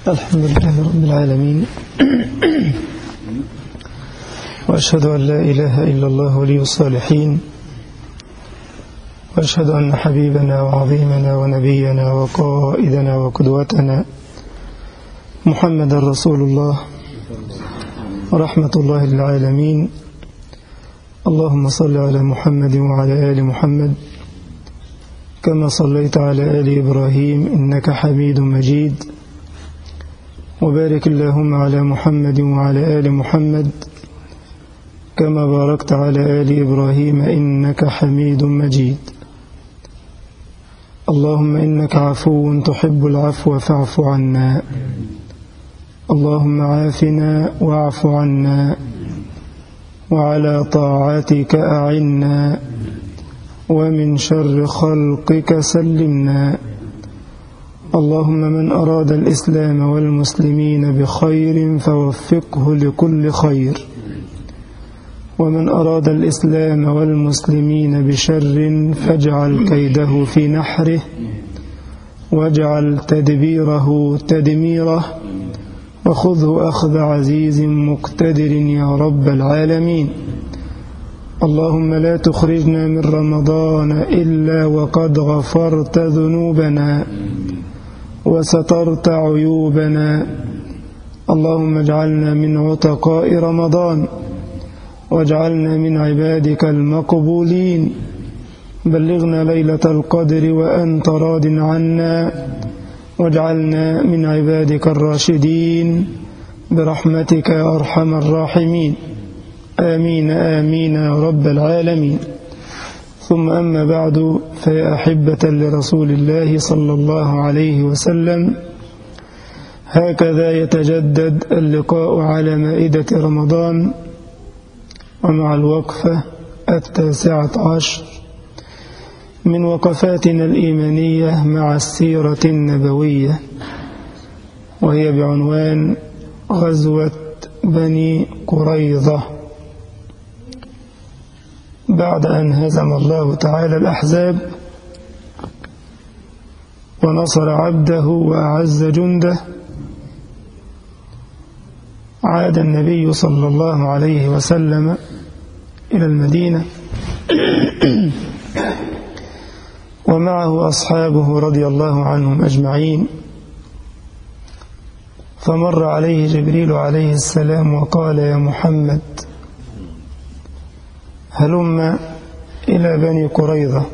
الحمد لله رب العالمين وأشهد أن لا إله إلا الله ولي الصالحين وأشهد أن حبيبنا وعظيمنا ونبينا وقائدنا وقدوتنا محمد رسول الله ورحمة الله للعالمين. اللهم صل على محمد وعلى آل محمد كما صليت على آل إبراهيم إنك حميد مجيد، وبارك اللهم على محمد وعلى آل محمد كما باركت على آل إبراهيم إنك حميد مجيد. اللهم إنك عفو تحب العفو فاعف عنا. اللهم عافنا واعف عنا وعلى طاعتك أعنا ومن شر خلقك سلمنا. اللهم من أراد الإسلام والمسلمين بخير فوفقه لكل خير، ومن أراد الإسلام والمسلمين بشر فاجعل كيده في نحره واجعل تدبيره تدميره وخذه أخذ عزيز مقتدر يا رب العالمين. اللهم لا تخرجنا من رمضان إلا وقد غفرت ذنوبنا وسترت عيوبنا. اللهم اجعلنا من عتقاء رمضان واجعلنا من عبادك المقبولين. بلغنا ليلة القدر وأنت راض عنا واجعلنا من عبادك الراشدين برحمتك يا أرحم الراحمين. آمين آمين يا رب العالمين. ثم أما بعد، فيا أحبة لرسول الله صلى الله عليه وسلم، هكذا يتجدد اللقاء على مائدة رمضان ومع الوقفة 19 من وقفاتنا الإيمانية مع السيرة النبوية، وهي بعنوان غزوة بني قريظة. بعد أن هزم الله تعالى الأحزاب ونصر عبده وأعز جنده، عاد النبي صلى الله عليه وسلم إلى المدينة ومعه أصحابه رضي الله عنهم أجمعين. فمر عليه جبريل عليه السلام وقال: يا محمد، هلم إلى بني قريظة،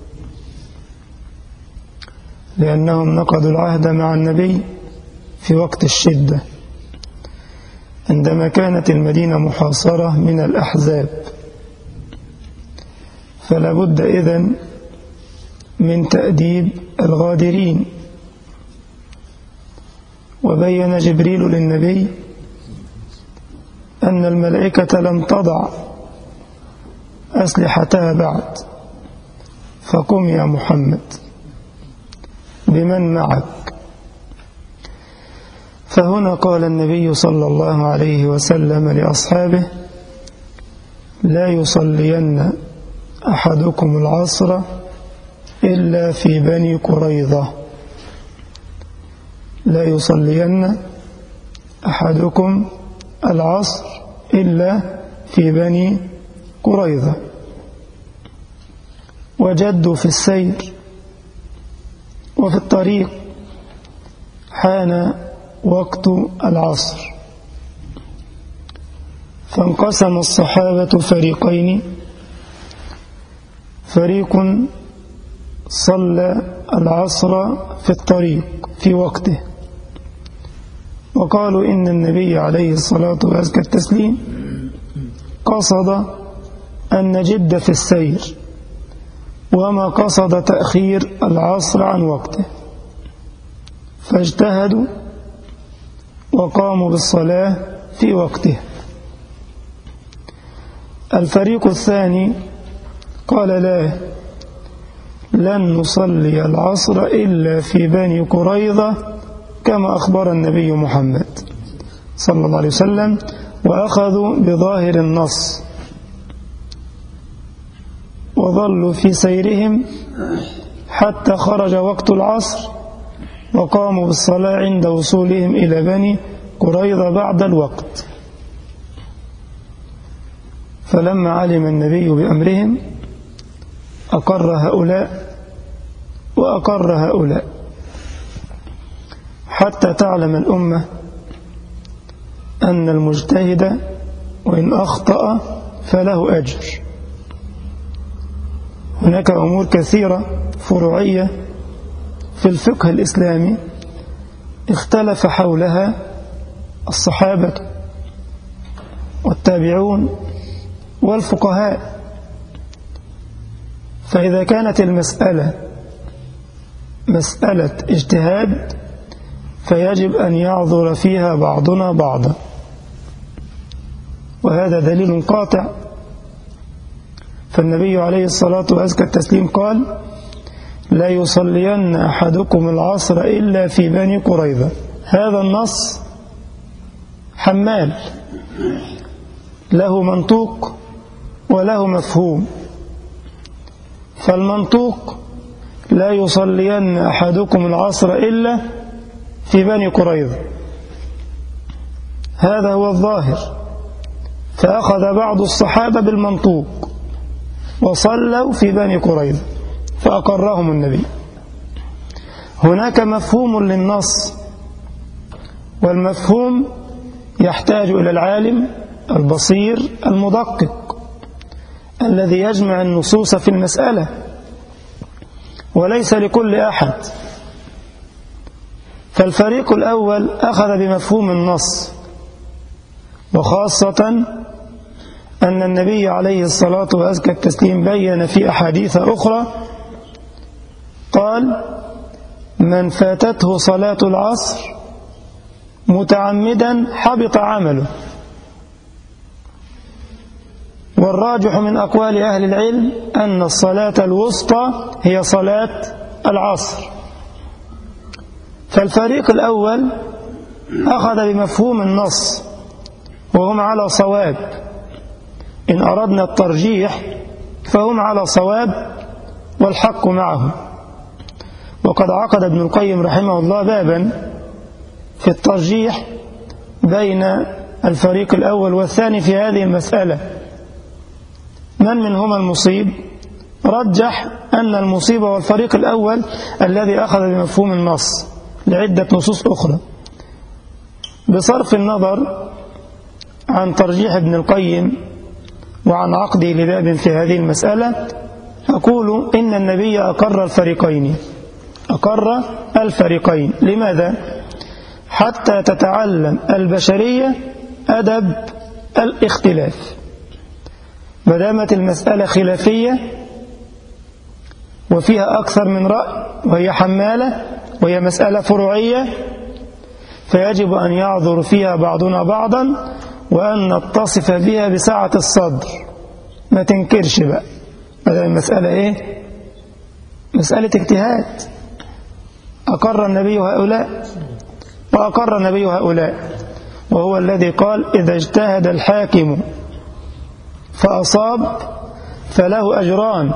لأنهم نقضوا العهد مع النبي في وقت الشدة عندما كانت المدينة محاصرة من الأحزاب، فلا بد إذن من تأديب الغادرين. وبين جبريل للنبي أن الملائكة لم تضع أسلحتها بعد، فقم يا محمد بمن معك. فهنا قال النبي صلى الله عليه وسلم لأصحابه: لا يصلين أحدكم العصر إلا في بني قريظة. لا يصلين أحدكم العصر إلا في بني قريظة. وجدوا في السير وفي الطريق حان وقت العصر، فانقسم الصحابة فريقين: فريق صلى العصر في الطريق في وقته، وقالوا إن النبي عليه الصلاة والتسليم قصد أن نجد في السير وما قصد تأخير العصر عن وقته، فاجتهدوا وقاموا بالصلاة في وقته. الفريق الثاني قال: لا، لن نصلي العصر إلا في بني قريظة كما أخبر النبي محمد صلى الله عليه وسلم، وأخذوا بظاهر النص وظلوا في سيرهم حتى خرج وقت العصر وقاموا بالصلاة عند وصولهم إلى بني قريظة بعد الوقت. فلما علم النبي بأمرهم أقر هؤلاء وأقر هؤلاء، حتى تعلم الأمة أن المجتهد وإن أخطأ فله أجر. هناك أمور كثيرة فروعية في الفقه الإسلامي اختلف حولها الصحابة والتابعون والفقهاء، فإذا كانت المسألة مسألة اجتهاد فيجب أن يعذر فيها بعضنا بعضا، وهذا دليل قاطع. فالنبي عليه الصلاة والتسليم قال: لا يصلين أحدكم العصر إلا في بني قريظة. هذا النص حمال، له منطوق وله مفهوم. فالمنطوق: لا يصلين أحدكم العصر إلا في بني قريظة، هذا هو الظاهر. فأخذ بعض الصحابة بالمنطوق وصلوا في بني قريظة فأقرهم النبي. هناك مفهوم للنص، والمفهوم يحتاج إلى العالم البصير المدقق الذي يجمع النصوص في المسألة، وليس لكل أحد. فالفريق الأول أخذ بمفهوم النص، وخاصة أن النبي عليه الصلاة والتسليم بين في أحاديث أخرى قال: من فاتته صلاة العصر متعمدا حبط عمله. والراجح من أقوال أهل العلم أن الصلاة الوسطى هي صلاة العصر. فالفريق الأول أخذ بمفهوم النص وهم على صواب، إن أردنا الترجيح فهم على صواب والحق معهم. وقد عقد ابن القيم رحمه الله بابا في الترجيح بين الفريق الأول والثاني في هذه المسألة: من منهما المصيب؟ رجح أن المصيب هو الفريق الأول الذي أخذ بمفهوم النص لعدة نصوص أخرى. بصرف النظر عن ترجيح ابن القيم وعن عقده لباب في هذه المسألة، أقول إن النبي أقر الفريقين. لماذا؟ حتى تتعلم البشرية أدب الاختلاف. ما دامت المسألة خلافية وفيها أكثر من رأي وهي حمالة وهي مسألة فروعية، فيجب أن يعذر فيها بعضنا بعضا، وأن نتصف بها بسعة الصدر. ما تنكرش بقى، هذه المسألة إيه؟ مسألة اجتهاد. أقر النبي هؤلاء وأقر النبي هؤلاء، وهو الذي قال: إذا اجتهد الحاكم فأصاب فله أجران،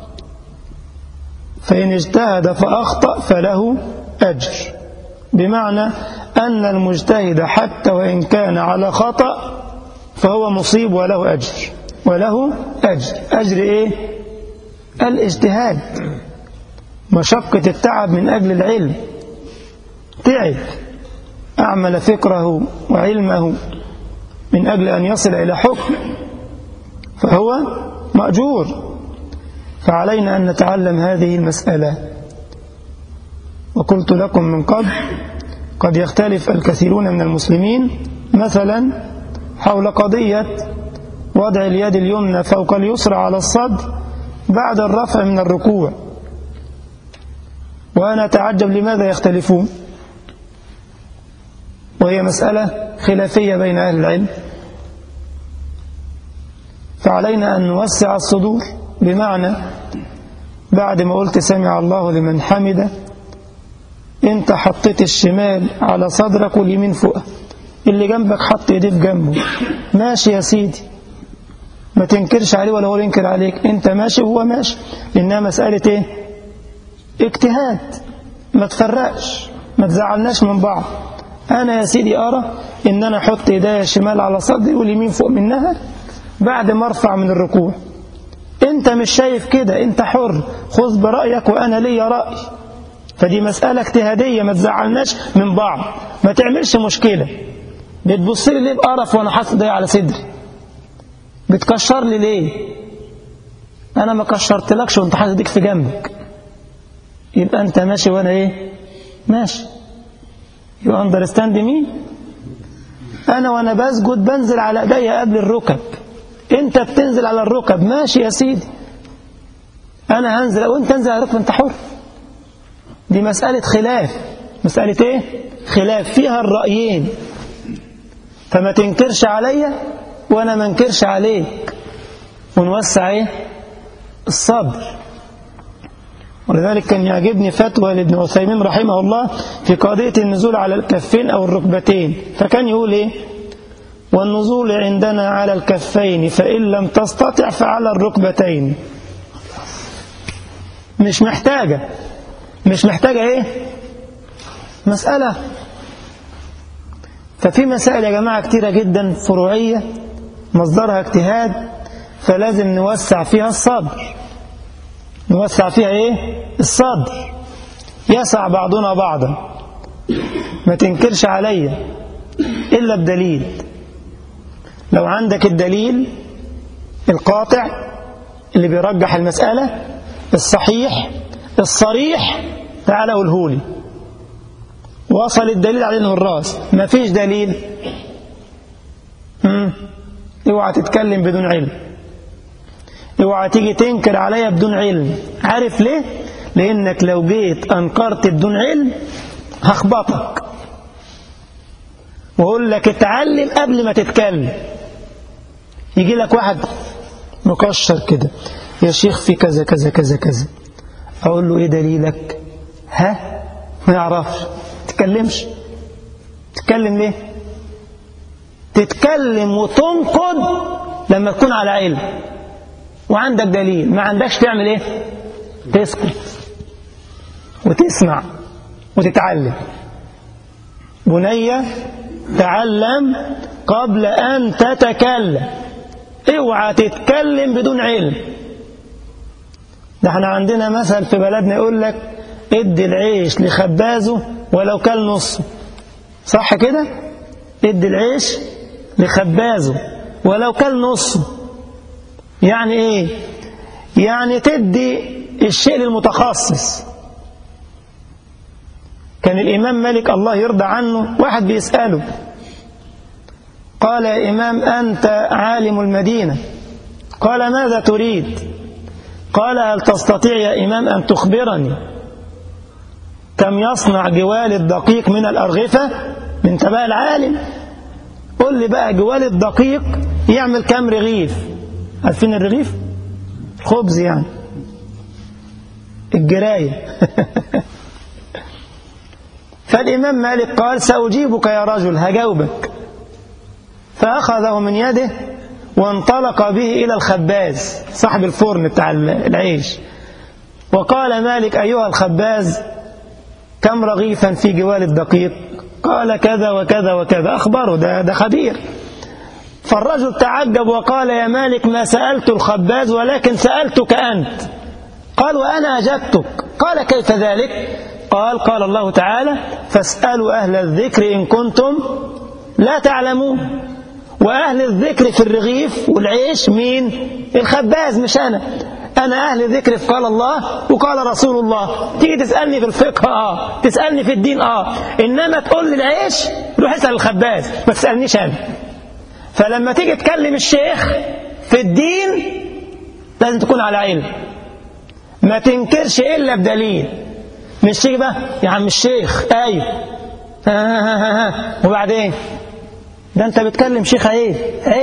فإن اجتهد فأخطأ فله أجر. بمعنى أن المجتهد حتى وإن كان على خطأ فهو مصيب وله أجر، أجر إيه؟ الاجتهاد، مشقة التعب من أجل العلم، تعب أعمل فكره وعلمه من أجل أن يصل إلى حكم، فهو مأجور. فعلينا أن نتعلم هذه المسألة. وقلت لكم من قبل قد يختلف الكثيرون من المسلمين مثلا حول قضية وضع اليد اليمنى فوق اليسرى على الصدر بعد الرفع من الركوع، وأنا أتعجب لماذا يختلفون وهي مسألة خلافية بين أهل العلم. فعلينا أن نوسع الصدور، بمعنى بعد ما قلت سمع الله لمن حمده، انت حطيت الشمال على صدرك واليمين فوق، اللي جنبك حط يديه في جنبه، ماشي يا سيدي، ما تنكرش عليه ولا هو ينكر عليك، انت ماشي وهو ماشي، لأنها مسألة ايه؟ اجتهاد، ما تفرقش. ما تزعلناش من بعض. أنا يا سيدي أرى إن أنا أحط إيديا الشمال على صدري واليمين فوق منها بعد ما أرفع من الركوع. أنت مش شايف كده، أنت حر، خذ برأيك وأنا لي رأي. فدي مسألة اجتهادية، ما تزعلناش من بعض، ما تعملش مشكلة. بتبص لي ليه بقرف وأنا حاطط إيديا على صدري؟ بتكشر لي ليه؟ أنا ما كشرتلكش وأنت حاطط إيديك في جنبك. يبقى أنت ماشي وأنا إيه؟ ماشي. You understand me؟ أنا وأنا بسجد بنزل على إيديا قبل الركب، أنت بتنزل على الركب، ماشي يا سيدي. أنا هنزل وأنت تنزل على الركب، أنت حر. دي مسألة خلاف. مسألة إيه؟ خلاف فيها الرأيين، فما تنكرش عليا وأنا ما انكرش عليك، ونوسع إيه؟ الصبر. ولذلك كان يعجبني فتوى لابن عثيمين رحمه الله في قضية النزول على الكفين أو الركبتين. فكان يقول إيه؟ والنزول عندنا على الكفين فإن لم تستطع فعلى الركبتين. مش محتاجة إيه؟ مسألة. ففي مسائل يا جماعة كتيرة جدا فروعية مصدرها اجتهاد، فلازم نوسع فيها الصبر. نوسع فيها ايه؟ الصبر. يسع بعضنا بعضا، ما تنكرش عليا إلا بدليل. لو عندك الدليل القاطع اللي بيرجح المسألة الصحيح الصريح، تعالى قولهولي. وصل الدليل عليه الراس. ما فيش دليل، اوعى تتكلم بدون علم، اوعى تيجي تنكر عليا بدون علم. عارف ليه؟ لأنك لو جيت أنكرت بدون علم هخبطك وأقول لك اتعلم قبل ما تتكلم. يجي لك واحد مكشر كده، يا شيخ في كذا كذا كذا كذا، أقول له إيه دليلك؟ ها؟ ما يعرفش. تتكلمش. تتكلم ليه؟ تتكلم وتنقد لما تكون على علم وعندك دليل. ما عندكش تعمل ايه؟ تسكت وتسمع وتتعلم. بنية تعلم قبل أن تتكلم. اوعى تتكلم بدون علم. ده احنا عندنا مثل في بلدنا يقول لك ادي العيش لخبازه ولو كل نصه. صح كده؟ ادي العيش لخبازه ولو كل نصه. يعني ايه؟ يعني تدي الشيء للمتخصص. كان الإمام مالك الله يرضى عنه واحد بيسأله، قال يا إمام أنت عالم المدينة. قال ماذا تريد؟ قال هل تستطيع يا إمام أن تخبرني كم يصنع جوال الدقيق من الأرغفة؟ من تبع العالم، قل لي بقى جوال الدقيق يعمل كم رغيف؟ عارفين الرغيف؟ خبز يعني، الجراية. فالإمام مالك قال سأجيبك يا رجل، هجاوبك. فأخذه من يده وانطلق به إلى الخباز صاحب الفرن بتاع العيش، وقال مالك أيها الخباز كم رغيفا في جوال الدقيق؟ قال كذا وكذا وكذا. أخبره، ده خبير. فالرجل تعجب وقال يا مالك ما سألت الخباز ولكن سألتك أنت. قال وأنا أجبتك. قال كيف ذلك؟ قال الله تعالى فاسألوا أهل الذكر إن كنتم لا تعلمون. وأهل الذكر في الرغيف والعيش مين؟ الخباز مش أنا أهل الذكر في قال الله وقال رسول الله. تيجي تسألني في الفقه تسألني في الدين إنما تقول لي العيش روح اسأل الخباز، ما تسألنيش أنا. فلما تيجي تكلم الشيخ في الدين لازم تكون على علم، ما تنكرش إلا بدليل. مش تيجي بقى يا عم الشيخ أيوه وبعدين ده أنت بتكلم شيخ عيب.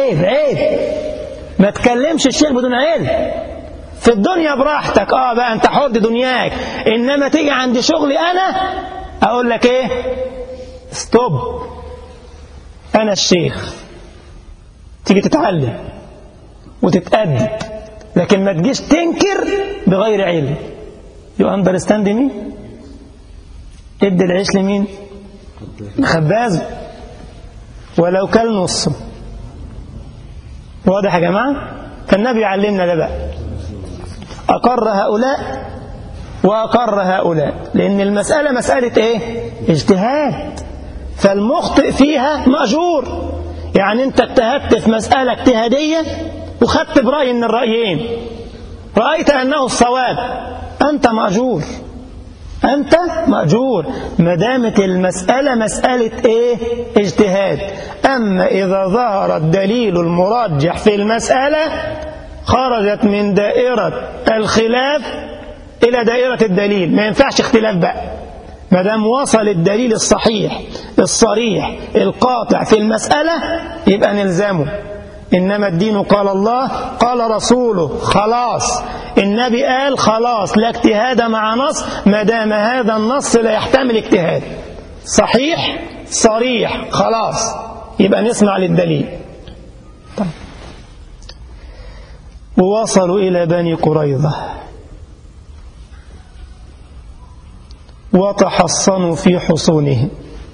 ما تكلمش الشيخ بدون علم. في الدنيا براحتك بقى أنت حر دنياك، إنما تيجي عند شغلي أنا أقول لك إيه؟ ستوب، أنا الشيخ. تيجي تتعلم وتتأدب، لكن ما تجيش تنكر بغير علم. You understand me؟ ادي العيش لمين؟ خبازه ولو كل نصه. واضح يا جماعة؟ فالنبي يعلمنا ده بقى، أقر هؤلاء وأقر هؤلاء، لأن المسألة مسألة إيه؟ اجتهاد، فالمخطئ فيها مأجور. يعني أنت اجتهدت في مسألة اجتهادية وخدت برأي من الرأيين، رأيت أنه الصواب، أنت مأجور، أنت مأجور ما دامت المسألة مسألة إيه؟ اجتهاد. أما إذا ظهر الدليل المرجح في المسألة خرجت من دائرة الخلاف إلى دائرة الدليل، ما ينفعش اختلاف بقى، ما دام وصل الدليل الصحيح الصريح القاطع في المسألة يبقى نلزمه. إنما الدين قال الله قال رسوله، خلاص النبي قال خلاص، لا اجتهاد مع نص ما دام هذا النص لا يحتمل اجتهاد، صحيح صريح خلاص يبقى نسمع للدليل. طيب. ووصلوا إلى بني قريظة وتحصنوا في حصونهم،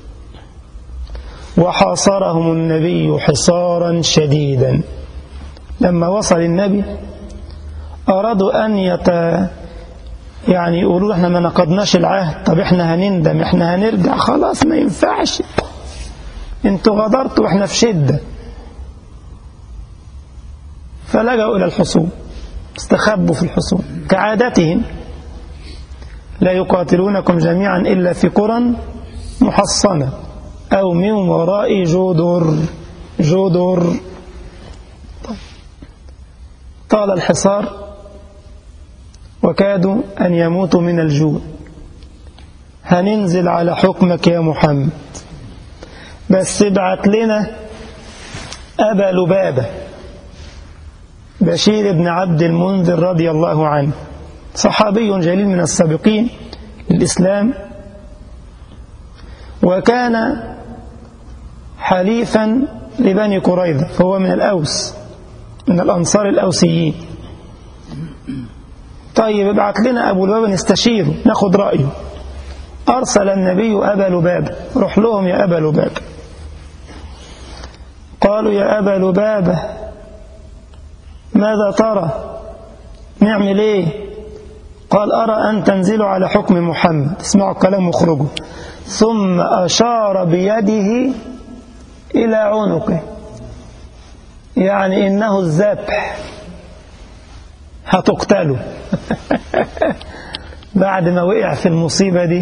وحاصرهم النبي حصارا شديدا. لما وصل النبي أرادوا أن يعني يقولوا احنا ما نقضناش العهد، طب احنا هنندم، احنا هنرجع، خلاص ما ينفعش، انتوا غدرتوا واحنا في شدة. فلجأوا إلى الحصون، استخبوا في الحصون كعادتهم، لا يقاتلونكم جميعا إلا في قرى محصنة أو من وراء جدر. طال الحصار وكادوا أن يموتوا من الجوع. هننزل على حكمك يا محمد، بس ابعت لنا أبا لبابة بشير بن عبد المنذر رضي الله عنه، صحابي جليل من السابقين للإسلام، وكان حليفا لبني قريظة، فهو من الأوس، من الأنصار الأوسيين. طيب ابعت لنا أبو لبابة نستشيره ناخد رأيه. أرسل النبي أبا لبابة، روح لهم يا أبا لبابة. قالوا يا أبا لبابة ماذا ترى؟ نعمل إيه؟ قال أرى أن تنزلوا على حكم محمد، اسمعوا الكلام واخرجوا. ثم أشار بيده إلى عنقه، يعني إنه الذبح، هتقتلوا. بعد ما وقع في المصيبة دي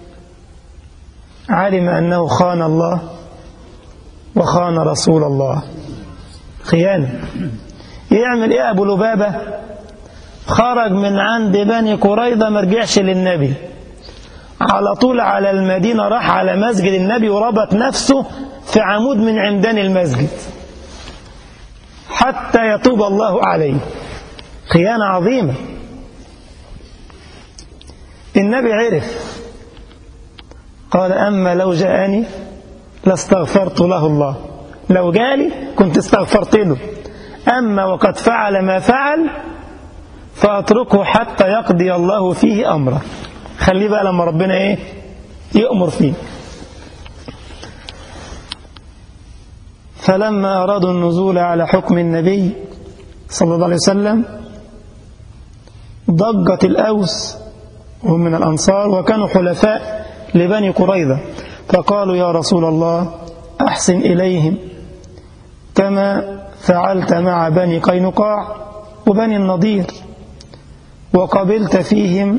علم أنه خان الله وخان رسول الله، خيانة. يعمل إيه أبو لبابة؟ خرج من عند بني قريظة، ما رجعش للنبي، على طول على المدينة، راح على مسجد النبي وربط نفسه في عمود من عمدان المسجد حتى يتوب الله عليه. خيانة عظيمة. النبي عرف، قال أما لو جاءني لاستغفرت له الله، لو جالي كنت استغفرت له، أما وقد فعل ما فعل فأتركه حتى يقضي الله فيه أمره، خليه بقى لما ربنا إيه يأمر فيه. فلما أرادوا النزول على حكم النبي صلى الله عليه وسلم ضجت الأوس، وهم من الأنصار وكانوا حلفاء لبني قريظة، فقالوا يا رسول الله أحسن إليهم كما فعلت مع بني قينقاع وبني النضير، وقبلت فيهم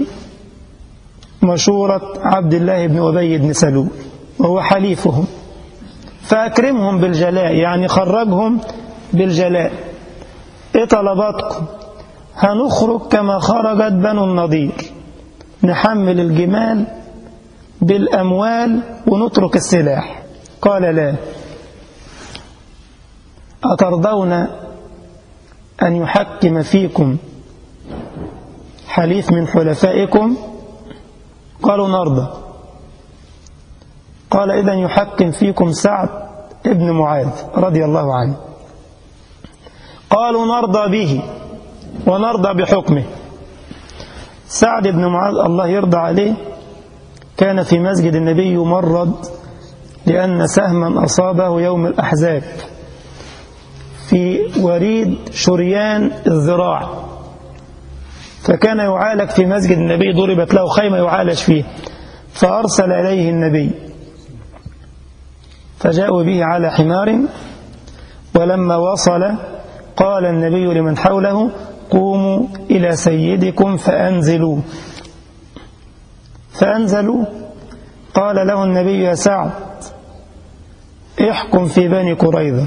مشورة عبد الله بن أبي بن سلول وهو حليفهم، فأكرمهم بالجلاء، يعني خرجهم بالجلاء. إيه طلباتكم؟ هنخرج كما خرجت بنو النضير، نحمل الجمال بالأموال ونترك السلاح. قال لا، أترضون أن يحكم فيكم حليف من حلفائكم؟ قالوا نرضى. قال إذن يحكم فيكم سعد ابن معاذ رضي الله عنه. قالوا نرضى به ونرضى بحكمه. سعد بن معاذ الله يرضى عليه كان في مسجد النبي يمرض لأن سهما أصابه يوم الأحزاب في وريد شريان الذراع، فكان يعالج في مسجد النبي، ضربت له خيمة يعالج فيه، فأرسل إليه النبي فجاءوا به على حمار، ولما وصل قال النبي لمن حوله: قوموا إلى سيدكم فأنزلوا. فأنزلوا. قال له النبي: يا سعد احكم في بني قريظة.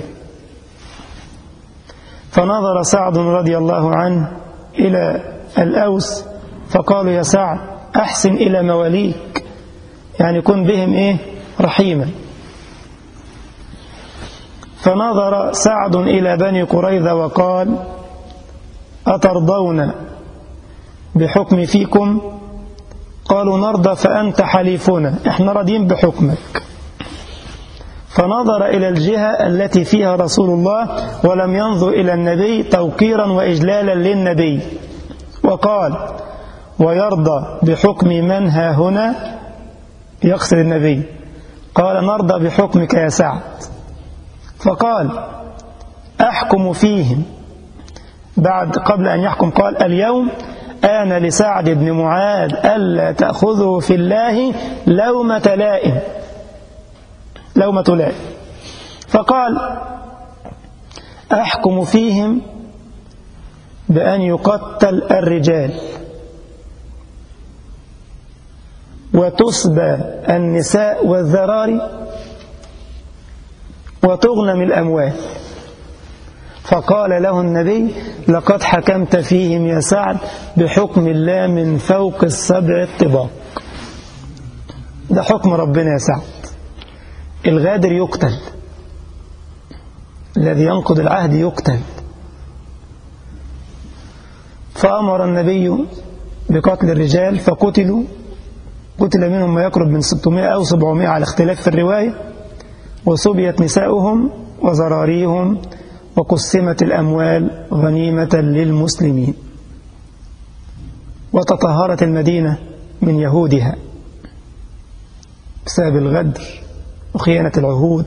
فنظر سعد رضي الله عنه إلى الأوس فقالوا: يا سعد أحسن إلى مواليك، يعني كن بهم رحيما. فنظر سعد إلى بني قريظة وقال: أترضون بحكم فيكم؟ قالوا: نرضى، فأنت حليفنا، احنا راضين بحكمك. فنظر إلى الجهة التي فيها رسول الله ولم ينظر إلى النبي توقيرا وإجلالا للنبي، وقال: ويرضى بحكم من ها هنا، يقصد النبي. قال: نرضى بحكمك يا سعد. فقال: أحكم فيهم. قبل أن يحكم قال: اليوم آن لسعد بن معاذ ألا تأخذه في الله لومة لائم. فقال: أحكم فيهم بأن يقتل الرجال وتسبى النساء والذراري وتغنم الأموال. فقال له النبي: لقد حكمت فيهم يا سعد بحكم الله من فوق 7 طباق. ده حكم ربنا يا سعد. الغادر يقتل، الذي ينقض العهد يقتل. فأمر النبي بقتل الرجال فقتلوا، قتل منهم ما يقرب من 600 أو 700 على اختلاف في الرواية، وسبيت نساؤهم وزراريهم، وقسمت الأموال غنيمة للمسلمين، وتطهرت المدينة من يهودها بسبب الغدر وخيانة العهود.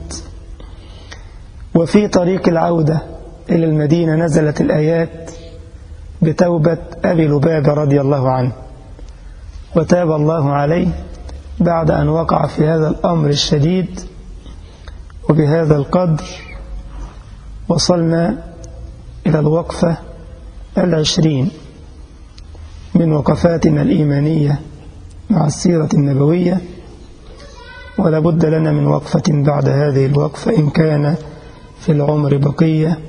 وفي طريق العودة إلى المدينة نزلت الآيات بتوبة أبي لبابة رضي الله عنه، وتاب الله عليه بعد أن وقع في هذا الأمر الشديد. وبهذا القدر وصلنا إلى الوقفة 20 من وقفاتنا الإيمانية مع السيرة النبوية، ولا بد لنا من وقفة بعد هذه الوقفة إن كان في العمر بقية.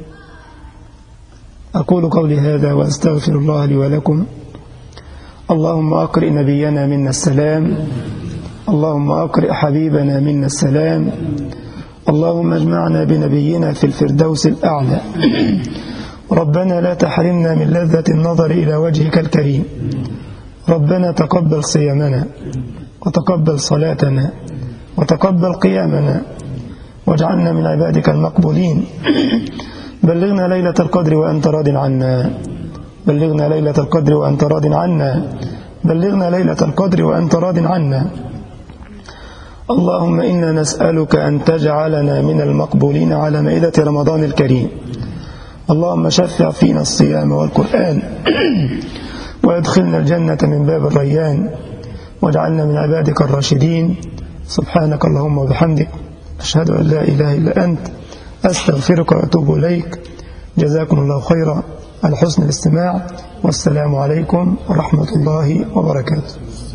أقول قولي هذا وأستغفر الله لي ولكم. اللهم أقرئ نبينا منا السلام، اللهم أقرئ حبيبنا منا السلام، اللهم اجمعنا بنبينا في الفردوس الأعلى. ربنا لا تحرمنا من لذة النظر إلى وجهك الكريم. ربنا تقبل صيامنا وتقبل صلاتنا وتقبل قيامنا، واجعلنا من عبادك المقبولين. بلغنا ليلة القدر وأنت راض عنا، بلغنا ليلة القدر وأنت راض عنا، بلغنا ليلة القدر وأنت راض عنا. اللهم إنا نسألك أن تجعلنا من المقبولين على مائدة رمضان الكريم. اللهم شفع فينا الصيام والقرآن وادخلنا الجنة من باب الريان، واجعلنا من عبادك الراشدين. سبحانك اللهم وبحمدك، أشهد أن لا إله إلا أنت، أستغفرك وأتوب إليك. جزاكم الله خيرا على حسن الاستماع، والسلام عليكم ورحمة الله وبركاته.